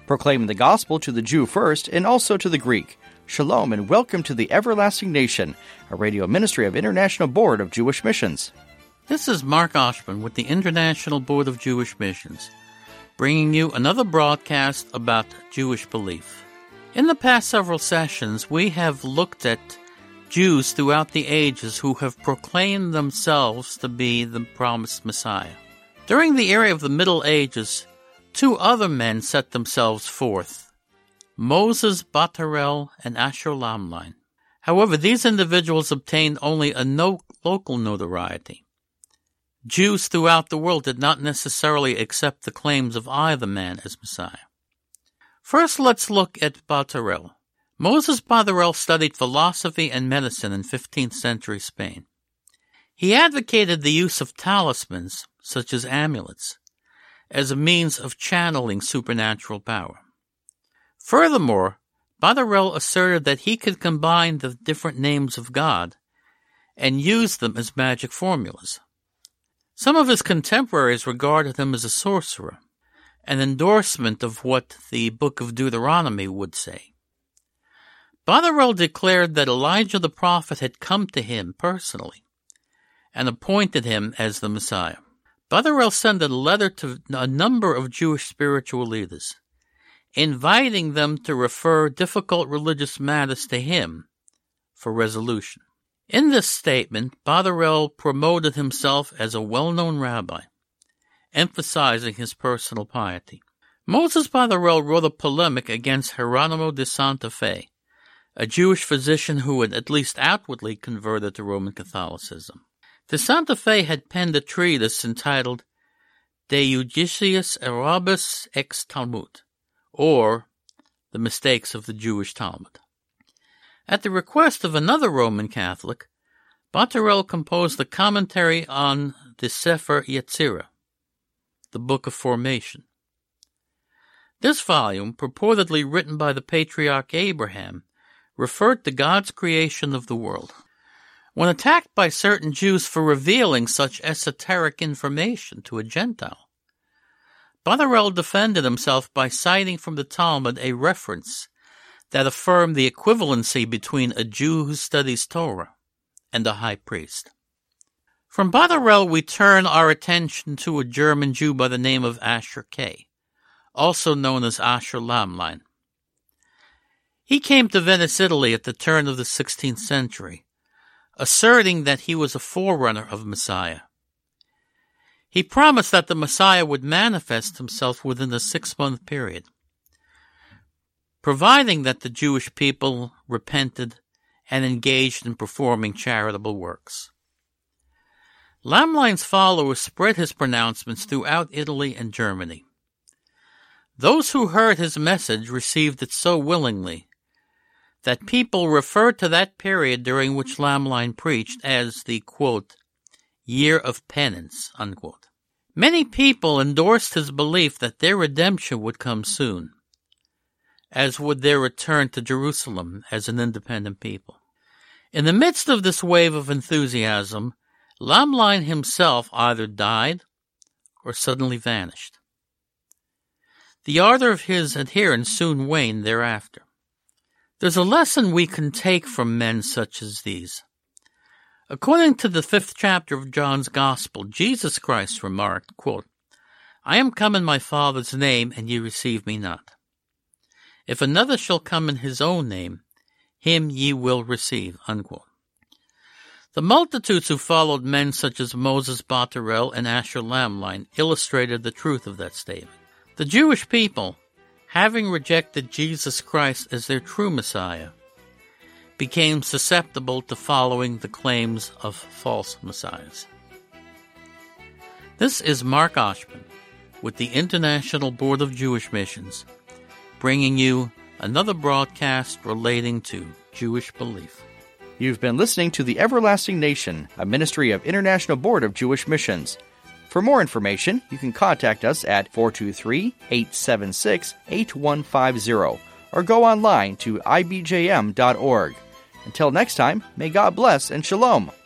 proclaiming the gospel to the Jew first and also to the Greek. Shalom and welcome to the Everlasting Nation, a radio ministry of International Board of Jewish Missions. This is Mark Oshman with the International Board of Jewish Missions, bringing you another broadcast about Jewish belief. In the past several sessions, we have looked at Jews throughout the ages who have proclaimed themselves to be the promised Messiah. During the era of the Middle Ages, two other men set themselves forth, Moses Batarel and Asher Lamlein. However, these individuals obtained only a local notoriety. Jews throughout the world did not necessarily accept the claims of either man as Messiah. First, let's look at Batarel. Moses Batarel studied philosophy and medicine in 15th century Spain. He advocated the use of talismans, such as amulets, as a means of channeling supernatural power. Furthermore, Batarel asserted that he could combine the different names of God and use them as magic formulas. Some of his contemporaries regarded him as a sorcerer, an endorsement of what the book of Deuteronomy would say. Batarel declared that Elijah the prophet had come to him personally and appointed him as the Messiah. Batarel sent a letter to a number of Jewish spiritual leaders, inviting them to refer difficult religious matters to him for resolution. In this statement, Batarel promoted himself as a well-known rabbi, emphasizing his personal piety. Moses Batarel wrote a polemic against Geronimo de Santa Fe, a Jewish physician who had at least outwardly converted to Roman Catholicism. De Santa Fe had penned a treatise entitled De Judiciis Arabis ex Talmud, or The Mistakes of the Jewish Talmud. At the request of another Roman Catholic, Batarel composed a commentary on the Sefer Yetzirah, the Book of Formation. This volume, purportedly written by the patriarch Abraham, referred to God's creation of the world. When attacked by certain Jews for revealing such esoteric information to a Gentile, Batarel defended himself by citing from the Talmud a reference that affirmed the equivalency between a Jew who studies Torah and a high priest. From Batarel, we turn our attention to a German Jew by the name of Asher K., also known as Asher Lamlein. He came to Venice, Italy at the turn of the 16th century, asserting that he was a forerunner of Messiah. He promised that the Messiah would manifest himself within a 6-month period, providing that the Jewish people repented and engaged in performing charitable works. Lamlein's followers spread his pronouncements throughout Italy and Germany. Those who heard his message received it so willingly that people referred to that period during which Lamlein preached as the, quote, year of penance, unquote. Many people endorsed his belief that their redemption would come soon, as would their return to Jerusalem as an independent people. In the midst of this wave of enthusiasm, Lamlein himself either died or suddenly vanished. The ardor of his adherents soon waned thereafter. There's a lesson we can take from men such as these. According to the 5th chapter of John's Gospel, Jesus Christ remarked, quote, I am come in my Father's name, and ye receive me not. If another shall come in his own name, him ye will receive, unquote. The multitudes who followed men such as Moses Batarel and Asher Lamlein illustrated the truth of that statement. The Jewish people, having rejected Jesus Christ as their true Messiah, became susceptible to following the claims of false messiahs. This is Mark Oshman with the International Board of Jewish Missions, bringing you another broadcast relating to Jewish belief. You've been listening to The Everlasting Nation, a ministry of International Board of Jewish Missions. For more information, you can contact us at 423-876-8150 or go online to ibjm.org. Until next time, may God bless and shalom.